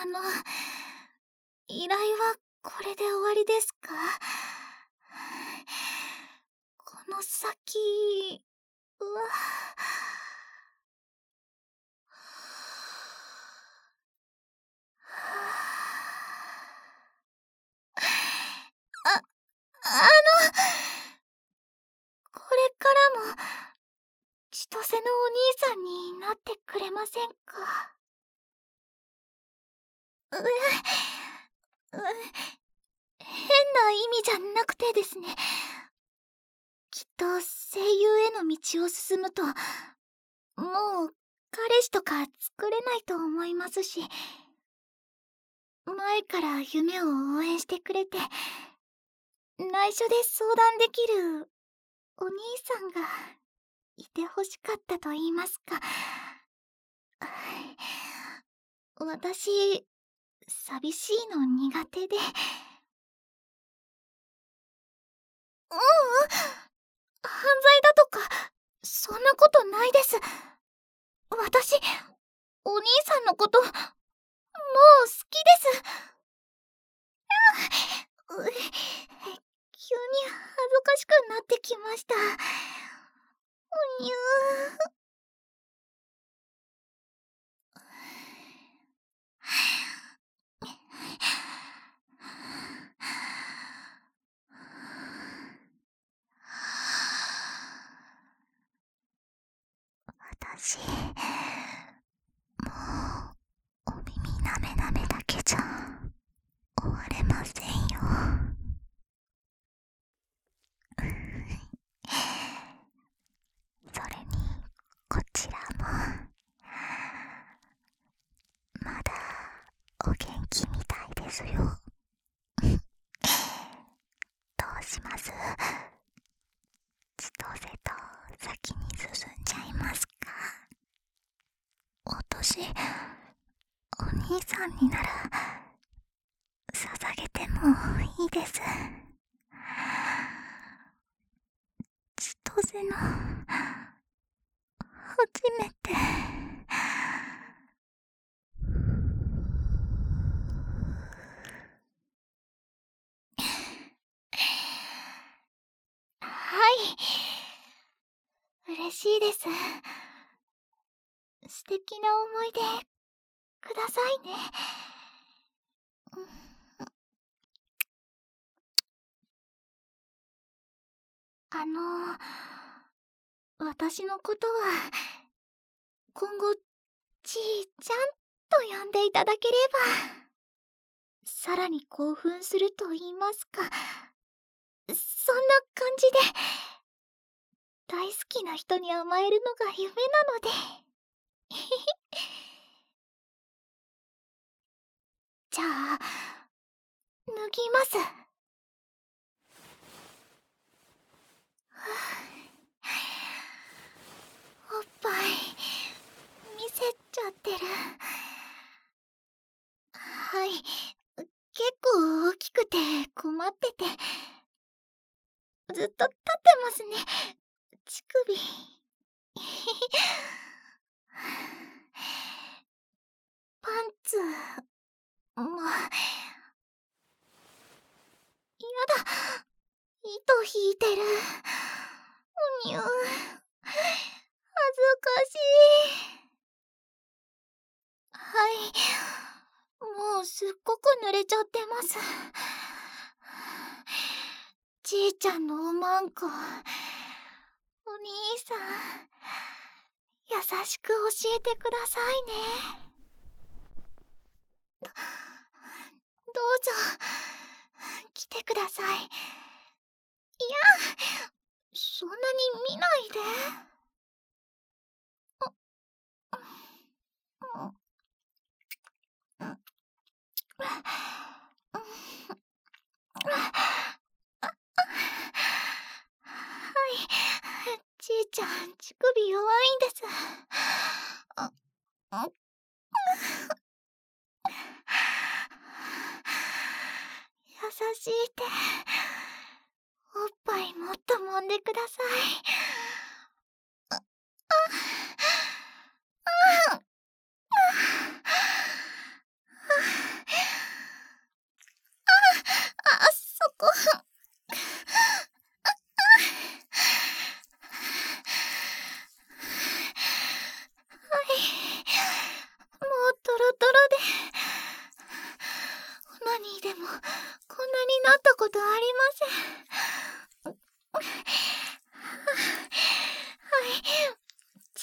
の、依頼はこれで終わりですか？この先、あ、これからも、千歳のお兄さんになってくれませんか？変な意味じゃなくてですね。きっと声優への道を進むと、もう彼氏とか作れないと思いますし、前から夢を応援してくれて、内緒で相談できるお兄さんがいてほしかったと言いますか。私、寂しいの苦手で。犯罪だとか、そんなことないです。私、お兄さんのこと、もう好きです。急に恥ずかしくなってきました。にゅー。私、もう、お耳なめなめだけじゃ、終われませんよ。それに、こちらも、まだ、お元気みたいですよ。どうします？千歳と先に進んじゃいますか？私、お兄さんになら、捧げてもいいです。千歳の、初めて。はい。嬉しいです。素敵な思い出、くださいね。私のことは、今後、ちーちゃんと呼んでいただければ、さらに興奮すると言いますか、そんな感じで、大好きな人に甘えるのが夢なので。じゃあ、脱ぎます。おっぱい、見せちゃってる。はい、結構大きくて困ってて。ずっと立ってますね、乳首。パンツもやだ、糸引いてる。にゅ、恥ずかしい。はい、もうすっごく濡れちゃってます。じいちゃんのおまんこ、お兄さん、優しく教えてくださいね。どうぞ、来てください。いや、そんなに見ないで。はい、じいちゃん、乳首弱いんです。優しい手、おっぱいもっと揉んでください。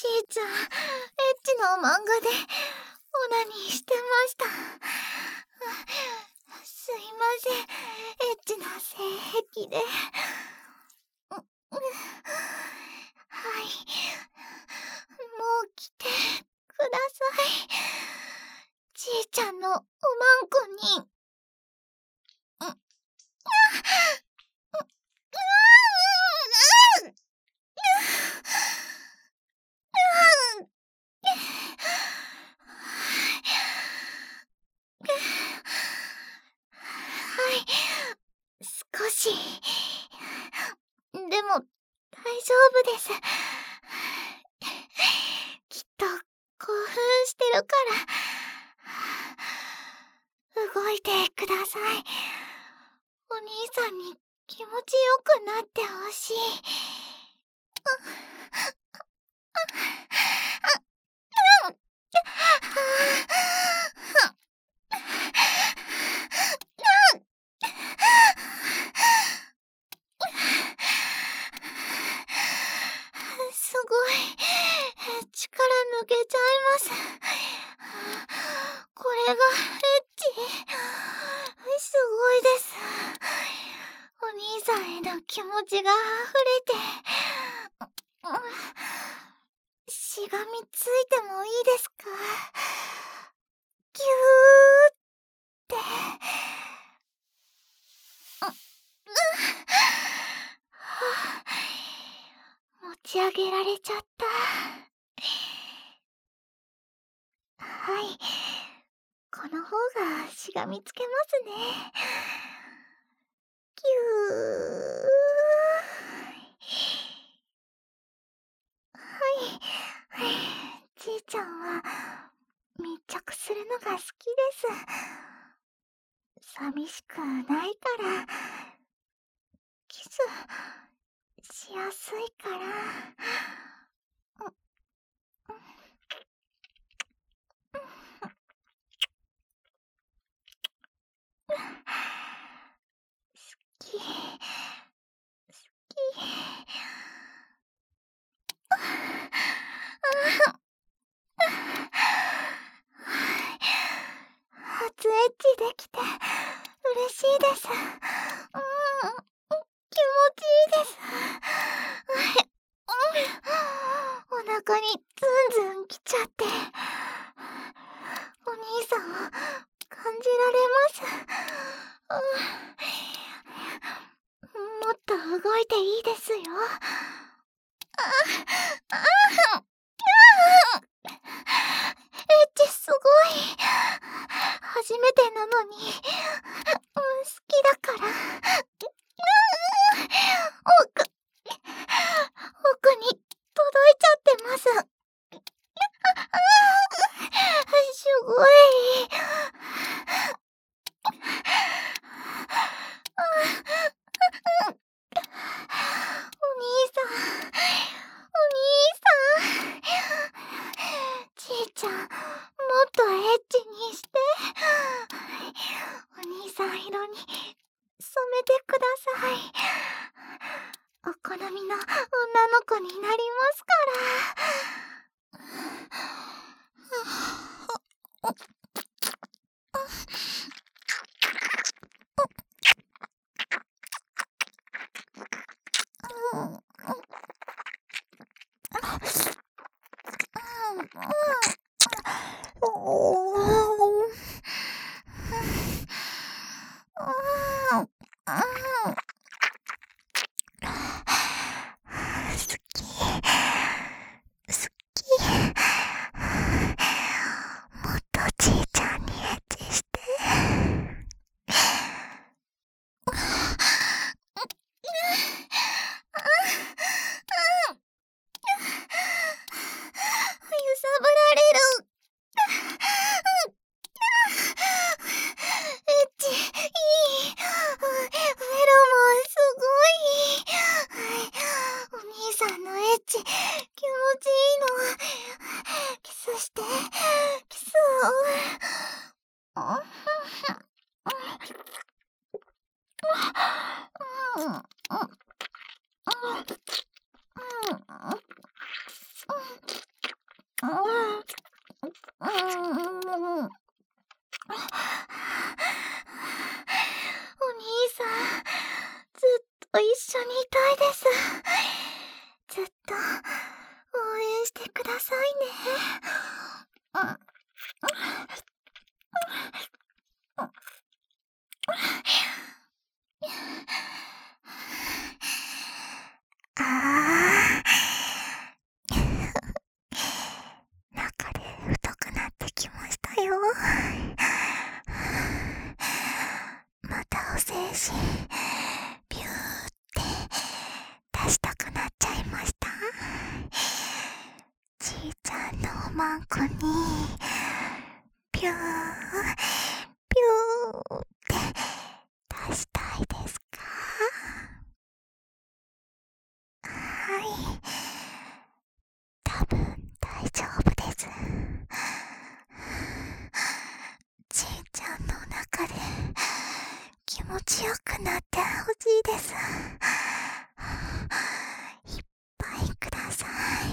いちゃん、エッチの漫画でオナニーしてました。すいません、エッチな性癖で。はい、もう来てください。じいちゃんのおまんこに。はい、少し。でも、大丈夫です。きっと、興奮してるから。動いてください。お兄さんに気持ちよくなってほしい。すごい。力抜けちゃいます。これがエッチ。すごいです。お兄さんへの気持ちが溢れて。しがみついてもいいですか？ぎゅーって。持ち上げられちゃった。はい。この方がしがみつけますね。ぎゅー。はい。じいちゃんは密着するのが好きです。寂しくないから、キスしやすいから。好き。初エッチできて嬉しいです。気持ちいいです。お腹にズンズン来ちゃって。お兄さんを感じられます。もっと動いていいですよ。エッチすごい。初めてなのに、好きだから。奥に届いちゃってます。すごい。お兄さん。じいちゃん、もっとエッチにして。お兄さん色に染めてください。お好みの女の子になりますから。揺さぶられる。 さん、ずっと一緒にいたいです。ずっと応援してくださいね。中で太くなってきましたよ。またお精子ビューって出したくなっちゃいました。じいちゃんのおまんこにビュービューって出したいですか？はい、多分大丈夫です。じいちゃんの中で気持ちよくなってほしいです。いっぱいください。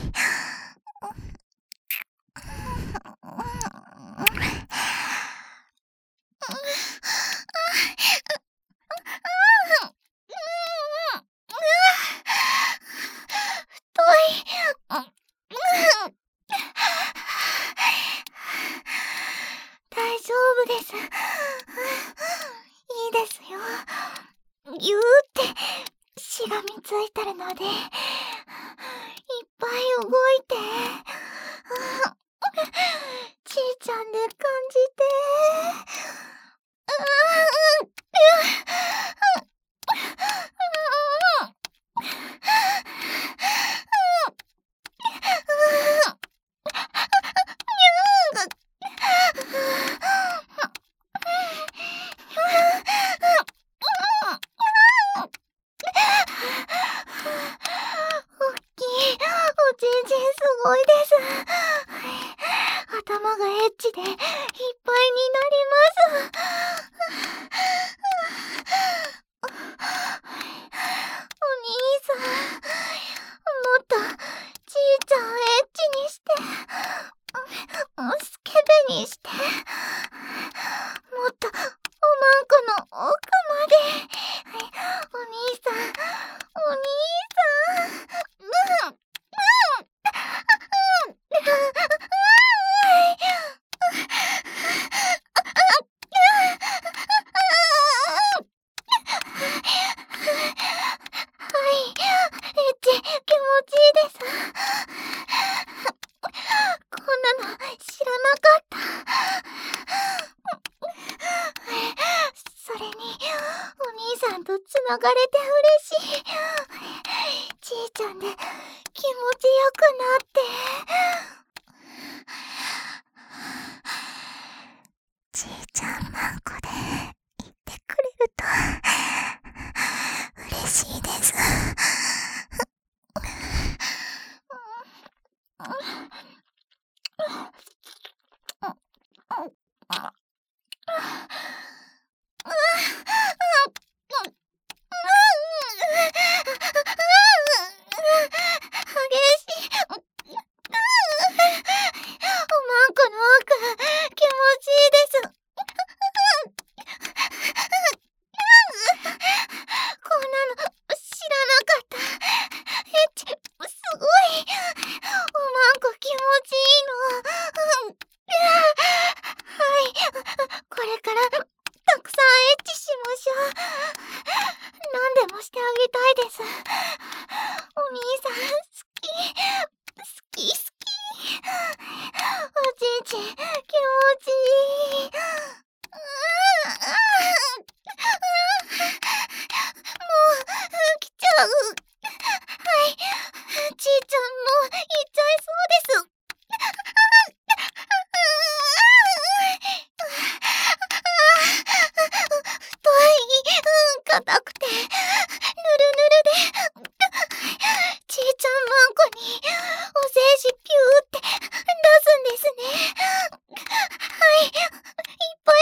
太い。大丈夫です。いいですよ。ぎゅーってしがみついてるので、いっぱい動いて、ちいちゃんで感じて、おっきいおちんちんすごいです。頭がエッチでいっぱいになります。お兄さん、もっとちいちゃんエッチにして、スケベにして、もっとおまんこの奥まで。お兄さん、お兄さん、はい、エッチ気持ちいいです。こんなの知らなかった。それにお兄さんとつながれて嬉しい。ちいちゃんで気持ちよくなって。ちいちゃんまんこで言ってくれると嬉しいです。激しい。おまんこの奥、気持ちいいです。こんなの知らなかった。エッチ、すごい。おまんこ気持ちいいの。はい、これからたくさんエッチしましょう。何でもしてあげたいです。お兄さん、好き。好き好き。おちんちん、気持ちいい。もう、来ちゃう。はい、ちいちゃんもう行っちゃいそうです。太い、硬くて、ぬるぬるで、ちいちゃんまんこにお精子ピューって出すんですね。はい、いっぱい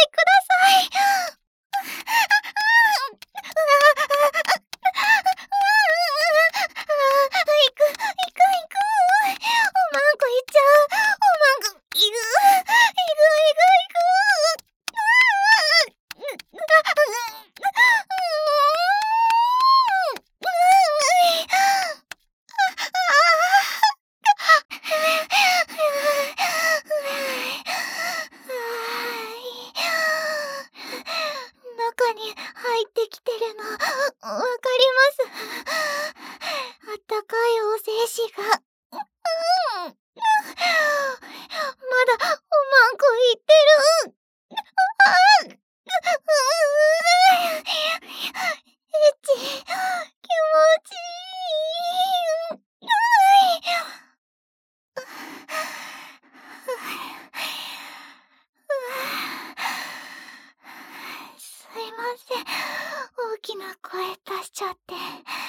いません。大きな声出しちゃって。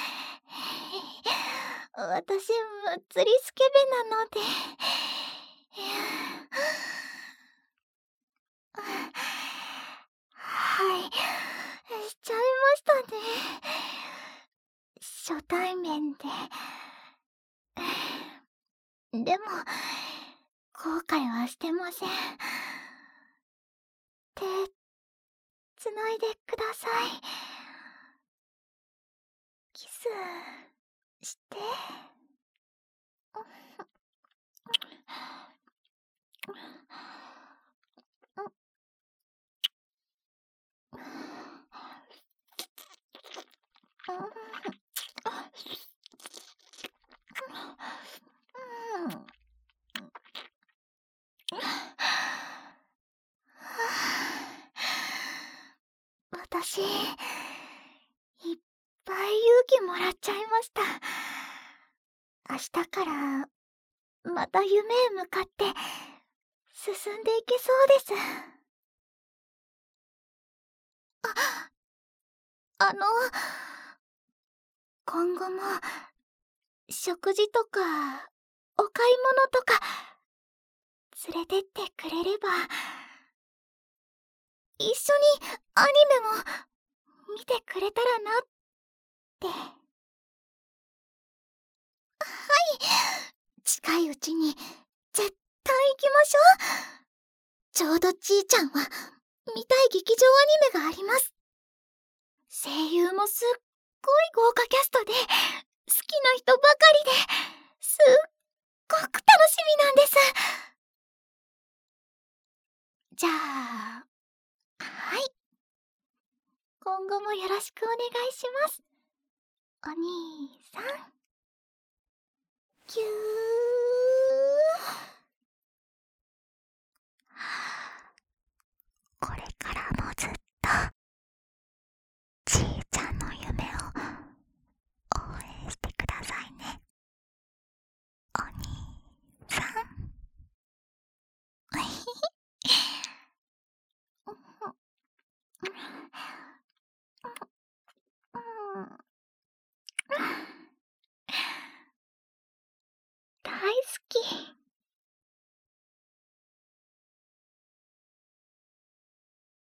私、むっつりスケベなので。はい、しちゃいましたね。初対面で。でも、後悔はしてません。手、つないでください。キス、して。私、いっぱい勇気もらっちゃいました。明日からまた夢へ向かって進んでいけそうです。あの、今後も食事とかお買い物とか連れてってくれれば、一緒にアニメも見てくれたらなって。はい、近いうちに絶対行きましょう。ちょうどちーちゃんは見たい劇場アニメがあります。声優もすっごい豪華キャストで、好きな人ばかりで、すっごく楽しみなんです。じゃあ、はい。今後もよろしくお願いします。お兄さん。キュー。これで